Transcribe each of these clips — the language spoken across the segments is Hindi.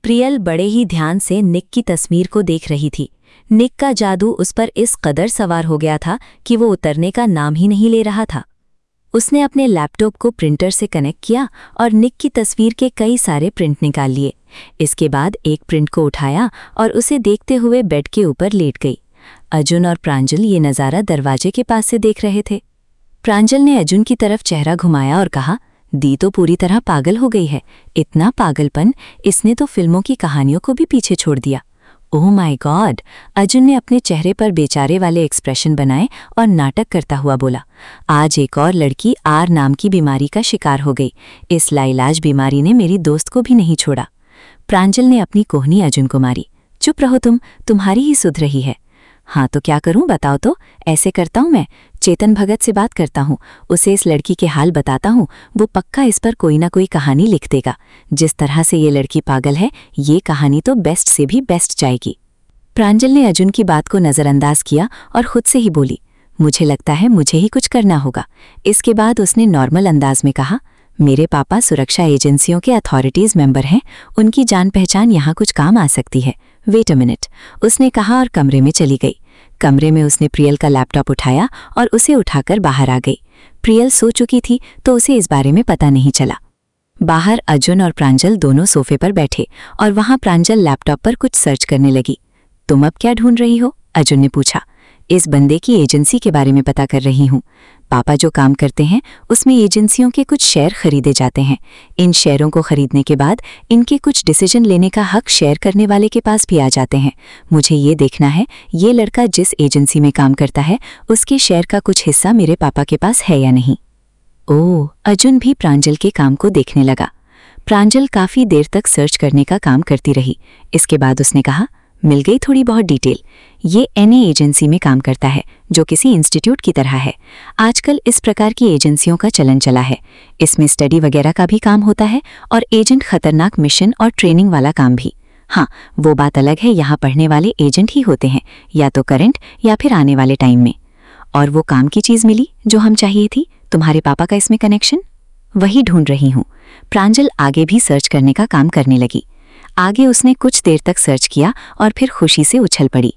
प्रियल बड़े ही ध्यान से निक की तस्वीर को देख रही थी। निक का जादू उस पर इस कदर सवार हो गया था कि वो उतरने का नाम ही नहीं ले रहा था। उसने अपने लैपटॉप को प्रिंटर से कनेक्ट किया और निक की तस्वीर के कई सारे प्रिंट निकाल लिए। इसके बाद एक प्रिंट को उठाया और उसे देखते हुए बेड के ऊपर लेट गई। अर्जुन और प्रांजल ये नज़ारा दरवाजे के पास से देख रहे थे। प्रांजल ने अर्जुन की तरफ चेहरा घुमाया और कहा, दी तो पूरी तरह पागल हो गई है। इतना पागलपन, इसने तो फिल्मों की कहानियों को भी पीछे छोड़ दिया। Oh my God! अर्जुन ने अपने चेहरे पर बेचारे वाले एक्सप्रेशन बनाए और नाटक करता हुआ बोला, आज एक और लड़की आर नाम की बीमारी का शिकार हो गई। इस लाइलाज बीमारी ने मेरी दोस्त को भी नहीं छोड़ा। प्रांजल ने अपनी कोहनी अर्जुन को मारी। चुप रहो तुम्हारी ही सुध रही है। हाँ तो क्या करूं बताओ तो? ऐसे करता हूं मैं, चेतन भगत से बात करता हूं, उसे इस लड़की के हाल बताता हूं, वो पक्का इस पर कोई ना कोई कहानी लिख देगा। जिस तरह से ये लड़की पागल है, ये कहानी तो बेस्ट से भी बेस्ट जाएगी। प्रांजल ने अर्जुन की बात को नज़रअंदाज किया और खुद से ही बोली, मुझे लगता है मुझे ही कुछ करना होगा। इसके बाद उसने नॉर्मल अंदाज में कहा, मेरे पापा सुरक्षा एजेंसियों के अथॉरिटीज़ मेंबर हैं, उनकी जान पहचान यहाँ कुछ काम आ सकती है। वेट अ मिनट, उसने कहा और कमरे में चली गई। कमरे में उसने प्रियल का लैपटॉप उठाया और उसे उठाकर बाहर आ गई। प्रियल सो चुकी थी तो उसे इस बारे में पता नहीं चला। बाहर अर्जुन और प्रांजल दोनों सोफे पर बैठे और वहां प्रांजल लैपटॉप पर कुछ सर्च करने लगी। तुम अब क्या ढूंढ रही हो? अर्जुन ने पूछा। इस बंदे की एजेंसी के बारे में पता कर रही हूँ। पापा जो काम करते हैं उसमें एजेंसियों के कुछ शेयर खरीदे जाते हैं। इन शेयरों को खरीदने के बाद इनके कुछ डिसीजन लेने का हक शेयर करने वाले के पास भी आ जाते हैं। मुझे ये देखना है ये लड़का जिस एजेंसी में काम करता है उसके शेयर का कुछ हिस्सा मेरे पापा के पास है या नहीं। ओह! अर्जुन भी प्रांजल के काम को देखने लगा। प्रांजल काफ़ी देर तक सर्च करने का काम करती रही। इसके बाद उसने कहा, मिल गई थोड़ी बहुत डिटेल। ये एनए एजेंसी में काम करता है जो किसी इंस्टीट्यूट की तरह है। आजकल इस प्रकार की एजेंसियों का चलन चला है। इसमें स्टडी वगैरह का भी काम होता है और एजेंट खतरनाक मिशन और ट्रेनिंग वाला काम भी। हाँ, वो बात अलग है, यहाँ पढ़ने वाले एजेंट ही होते हैं, या तो करंट या फिर आने वाले टाइम में। और वो काम की चीज़ मिली जो हम चाहिए थी, तुम्हारे पापा का इसमें कनेक्शन, वही ढूंढ रही हूँ। प्रांजल आगे भी सर्च करने का काम करने लगी। आगे उसने कुछ देर तक सर्च किया और फिर खुशी से उछल पड़ी।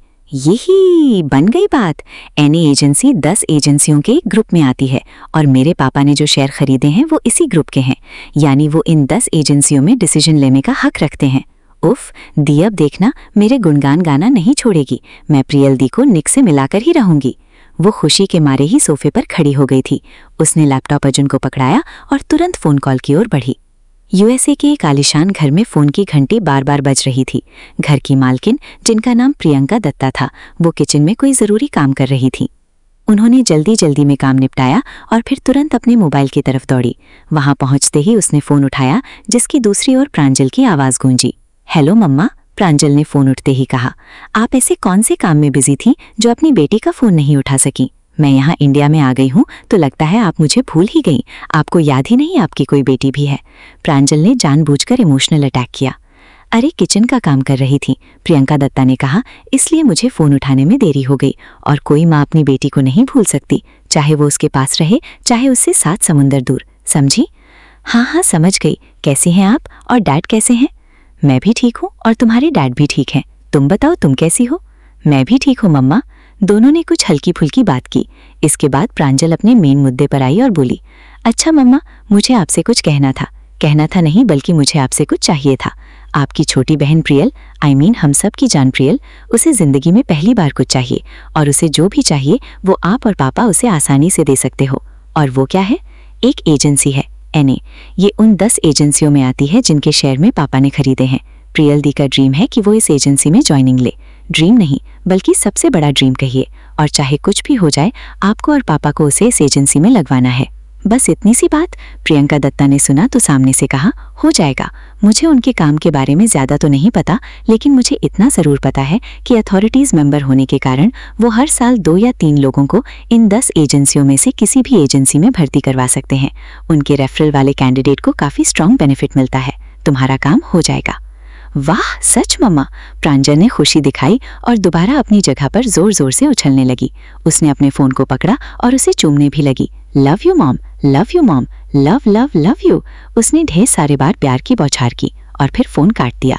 यही बन गई बात। एनए एजेंसी 10 एजेंसियों के ग्रुप में आती है और मेरे पापा ने जो शेयर खरीदे हैं वो इसी ग्रुप के हैं, यानी वो इन 10 एजेंसियों में डिसीजन लेने का हक रखते हैं। उफ, दी अब देखना मेरे गुणगान गाना नहीं छोड़ेगी। मैं प्रियल दी को निक से मिलाकर ही रहूंगी। वो खुशी के मारे ही सोफे पर खड़ी हो गई थी। उसने लैपटॉप अर्जुन को पकड़ाया और तुरंत फोन कॉल की ओर बढ़ी। यूएसए के एक आलीशान घर में फोन की घंटी बार बार बज रही थी। घर की मालकिन, जिनका नाम प्रियंका दत्ता था, वो किचन में कोई ज़रूरी काम कर रही थी। उन्होंने जल्दी जल्दी में काम निपटाया और फिर तुरंत अपने मोबाइल की तरफ दौड़ी। वहां पहुंचते ही उसने फ़ोन उठाया, जिसकी दूसरी ओर प्रांजल की आवाज़ गूंजी। हेलो मम्मा, प्रांजल ने फ़ोन उठते ही कहा। आप ऐसे कौन से काम में बिजी थी जो अपनी बेटी का फ़ोन नहीं उठा सकी? मैं यहाँ इंडिया में आ गई हूँ तो लगता है आप मुझे भूल ही गई। आपको याद ही नहीं आपकी कोई बेटी भी है। प्रांजल ने जानबूझकर इमोशनल अटैक किया। अरे किचन का काम कर रही थी, प्रियंका दत्ता ने कहा, इसलिए मुझे फ़ोन उठाने में देरी हो गई। और कोई माँ अपनी बेटी को नहीं भूल सकती, चाहे वो उसके पास रहे चाहे उससे 7 समुंदर दूर। समझी? हाँ समझ गई। कैसी हैं आप और डैड कैसे हैं? मैं भी ठीक हूँ और तुम्हारे डैड भी ठीक हैं। तुम बताओ, तुम कैसी हो? मैं भी ठीक हूँ मम्मा। दोनों ने कुछ हल्की फुल्की बात की। इसके बाद प्रांजल अपने मेन मुद्दे पर आई और बोली, अच्छा मम्मा, मुझे आपसे कुछ कहना था नहीं बल्कि मुझे आपसे कुछ चाहिए था। आपकी छोटी बहन प्रियल, हम सब की जान प्रियल, उसे ज़िंदगी में पहली बार कुछ चाहिए और उसे जो भी चाहिए वो आप और पापा उसे आसानी से दे सकते हो। और वो क्या है? एक एजेंसी है, एनए। ये उन 10 एजेंसियों में आती है जिनके शेयर में पापा ने खरीदे हैं। प्रियल दी का ड्रीम है कि वो इस एजेंसी में ज्वाइनिंग ले। ड्रीम नहीं बल्कि सबसे बड़ा ड्रीम कहिए। और चाहे कुछ भी हो जाए, आपको और पापा को उसे इस एजेंसी में लगवाना है। बस इतनी सी बात। प्रियंका दत्ता ने सुना तो सामने से कहा, हो जाएगा। मुझे उनके काम के बारे में ज़्यादा तो नहीं पता, लेकिन मुझे इतना ज़रूर पता है कि अथॉरिटीज़ मेंबर होने के कारण वो हर साल 2 या 3 लोगों को इन 10 एजेंसियों में से किसी भी एजेंसी में भर्ती करवा सकते हैं। उनके रेफरल वाले कैंडिडेट को काफ़ी स्ट्रॉन्ग बेनिफिट मिलता है। तुम्हारा काम हो जाएगा। वाह सच मम्मा, प्रांजल ने खुशी दिखाई और दोबारा अपनी जगह पर जोर जोर से उछलने लगी। उसने अपने फ़ोन को पकड़ा और उसे चूमने भी लगी। Love you mom, love you mom, love love love you. उसने ढेर सारे बार प्यार की बौछार की और फिर फ़ोन काट दिया।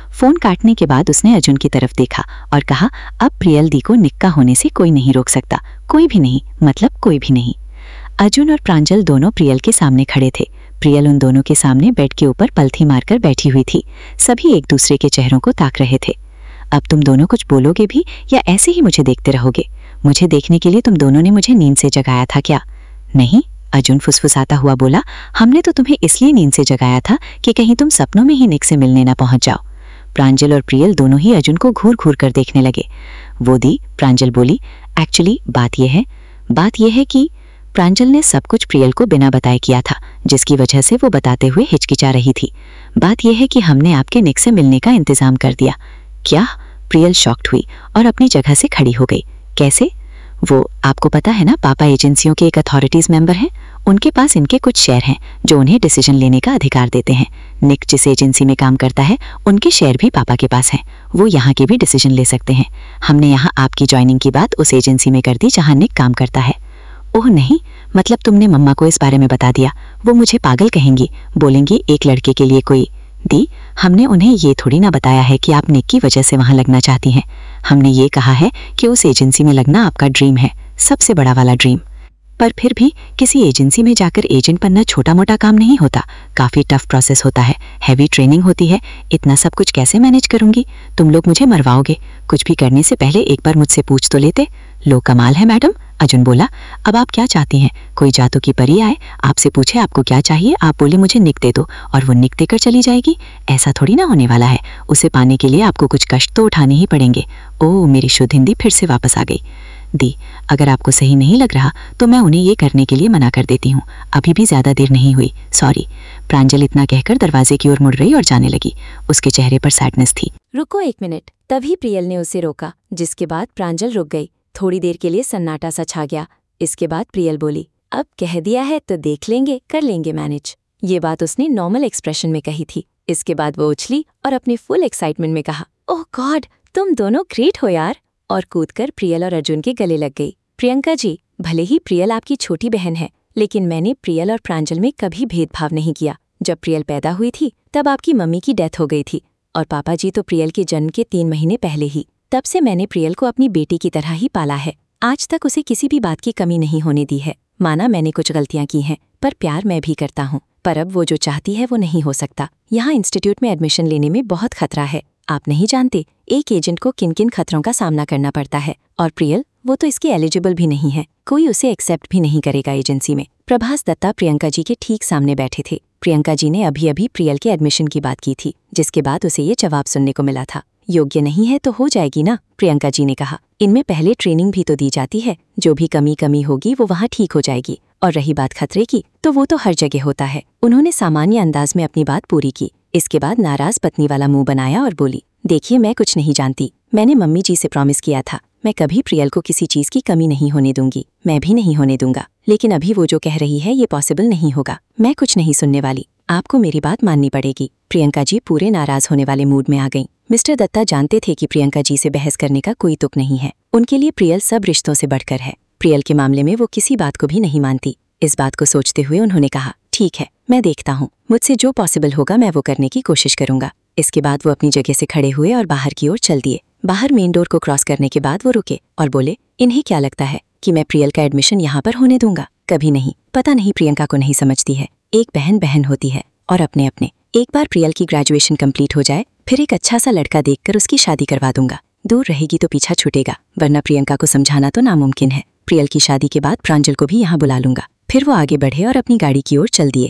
फोन काटने के बाद उसने अर्जुन की तरफ देखा और कहा, अब प्रियल दी को निक्का होने से कोई नहीं रोक सकता, कोई भी नहीं, मतलब कोई भी नहीं। अर्जुन और प्रांजल दोनों प्रियल के सामने खड़े थे। प्रियल उन दोनों के सामने बेड के ऊपर पलथी मारकर बैठी हुई थी। सभी एक दूसरे के चेहरों को ताक रहे थे। अब तुम दोनों कुछ बोलोगे भी या ऐसे ही मुझे देखते रहोगे? मुझे देखने के लिए तुम दोनों ने मुझे नींद से जगाया था क्या? नहीं, अर्जुन फुसफुसाता हुआ बोला, हमने तो तुम्हें इसलिए नींद से जगाया था कि कहीं तुम सपनों में ही निक से मिलने ना पहुंच जाओ। प्रांजल और प्रियल दोनों ही अर्जुन को घूर घूर कर देखने लगे। वो दी, प्रांजल बोली, एक्चुअली बात यह है कि प्रांजल ने सब कुछ प्रियल को बिना बताए किया था, जिसकी वजह से वो बताते हुए हिचकिचा रही थी। बात यह है कि हमने आपके निक से मिलने का इंतजाम कर दिया। क्या? प्रियल शॉक्ड हुई और अपनी जगह से खड़ी हो गई। कैसे? वो आपको पता है ना, पापा एजेंसियों के एक अथॉरिटीज मेंबर हैं। उनके पास इनके कुछ शेयर हैं जो उन्हें डिसीजन लेने का अधिकार देते हैं। निक जिस एजेंसी में काम करता है उनके शेयर भी पापा के पास हैं। वो यहाँ के भी डिसीजन ले सकते हैं। हमने यहाँ आपकी ज्वाइनिंग की बात उस एजेंसी में कर दी जहाँ निक काम करता है। ओह नहीं, मतलब तुमने मम्मा को इस बारे में बता दिया? वो मुझे पागल कहेंगी, बोलेंगी एक लड़के के लिए कोई। दी, हमने उन्हें ये थोड़ी ना बताया है कि आप निक की वजह से वहाँ लगना चाहती हैं। हमने ये कहा है कि उस एजेंसी में लगना आपका ड्रीम है, सबसे बड़ा वाला ड्रीम। पर फिर भी किसी एजेंसी में जाकर एजेंट बनना छोटा मोटा काम नहीं होता, काफ़ी टफ प्रोसेस होता है, हैवी ट्रेनिंग होती है। इतना सब कुछ कैसे मैनेज करूंगी? तुम लोग मुझे मरवाओगे। कुछ भी करने से पहले एक बार मुझसे पूछ तो लेते। लो, कमाल है मैडम, अर्जुन बोला। अब आप क्या चाहती हैं? कोई जादू की परी आए, आपसे पूछे आपको क्या चाहिए, आप बोले मुझे निक दे दो और वो निक देकर चली जाएगी? ऐसा थोड़ी ना होने वाला है। उसे पाने के लिए आपको कुछ कष्ट तो उठाने ही पड़ेंगे। ओह, मेरी शुद्ध हिंदी फिर से वापस आ गई। दी, अगर आपको सही नहीं लग रहा तो मैं उन्हें ये करने के लिए मना कर देती हूँ। अभी भी ज़्यादा देर नहीं हुई, सॉरी। प्रांजल इतना कहकर दरवाजे की ओर मुड़ रही और जाने लगी। उसके चेहरे पर सैडनेस थी। रुको 1 मिनट, तभी प्रियल ने उसे रोका, जिसके बाद प्रांजल रुक गई। थोड़ी देर के लिए सन्नाटा सा छा गया। इसके बाद प्रियल बोली, अब कह दिया है तो देख लेंगे, कर लेंगे मैनेज। ये बात उसने नॉर्मल एक्सप्रेशन में कही थी। इसके बाद वो उछली और अपने फुल एक्साइटमेंट में कहा, ओह गॉड, तुम दोनों ग्रेट हो यार, और कूदकर प्रियल और अर्जुन के गले लग गई। प्रियंका जी, भले ही प्रियल आपकी छोटी बहन है, लेकिन मैंने प्रियल और प्रांजल में कभी भेदभाव नहीं किया। जब प्रियल पैदा हुई थी तब आपकी मम्मी की डेथ हो गई थी और पापा जी तो प्रियल के जन्म के 3 महीने पहले ही। तब से मैंने प्रियल को अपनी बेटी की तरह ही पाला है। आज तक उसे किसी भी बात की कमी नहीं होने दी है। माना मैंने कुछ गलतियां की हैं, पर प्यार मैं भी करता हूँ। पर अब वो जो चाहती है वो नहीं हो सकता। यहाँ इंस्टीट्यूट में एडमिशन लेने में बहुत खतरा है। आप नहीं जानते एक एजेंट को किन किन खतरों का सामना करना पड़ता है। और प्रियल, वो तो इसके एलिजिबल भी नहीं है। कोई उसे एक्सेप्ट भी नहीं करेगा एजेंसी में। प्रभास दत्ता प्रियंका जी के ठीक सामने बैठे थे। प्रियंका जी ने अभी अभी प्रियल के एडमिशन की बात की थी, जिसके बाद उसे ये जवाब सुनने को मिला था, योग्य नहीं है तो हो जाएगी ना। प्रियंका जी ने कहा, इनमें पहले ट्रेनिंग भी तो दी जाती है, जो भी कमी होगी वो वहाँ ठीक हो जाएगी। और रही बात खतरे की, तो वो तो हर जगह होता है। उन्होंने सामान्य अंदाज में अपनी बात पूरी की। इसके बाद नाराज पत्नी वाला मुंह बनाया और बोली, देखिए मैं कुछ नहीं जानती। मैंने मम्मी जी से प्रॉमिस किया था, मैं कभी प्रियल को किसी चीज की कमी नहीं होने दूंगी, मैं भी नहीं होने दूंगा। लेकिन अभी वो जो कह रही है ये पॉसिबल नहीं होगा। मैं कुछ नहीं सुनने वाली, आपको मेरी बात माननी पड़ेगी। प्रियंका जी पूरे नाराज होने वाले मूड में आ गईं। मिस्टर दत्ता जानते थे कि प्रियंका जी से बहस करने का कोई तुक नहीं है। उनके लिए प्रियल सब रिश्तों से बढ़कर है। प्रियल के मामले में वो किसी बात को भी नहीं मानती। इस बात को सोचते हुए उन्होंने कहा, ठीक है, मैं देखता हूँ, मुझसे जो पॉसिबल होगा मैं वो करने की कोशिश करूंगा। इसके बाद वो अपनी जगह से खड़े हुए और बाहर की ओर चल दिए। बाहर मेन डोर को क्रॉस करने के बाद वो रुके और बोले, इन्हें क्या लगता है कि मैं प्रियल का एडमिशन यहाँ पर होने दूंगा? कभी नहीं। पता नहीं प्रियंका को नहीं समझती है। एक बहन बहन होती है और अपने अपने। एक बार प्रियल की ग्रेजुएशन कंप्लीट हो जाए, फिर एक अच्छा सा लड़का देखकर उसकी शादी करवा दूंगा। दूर रहेगी तो पीछा छूटेगा, वरना प्रियंका को समझाना तो नामुमकिन है। प्रियल की शादी के बाद प्रांजल को भी यहाँ बुला लूंगा। फिर वो आगे बढ़े और अपनी गाड़ी की ओर चल दिए।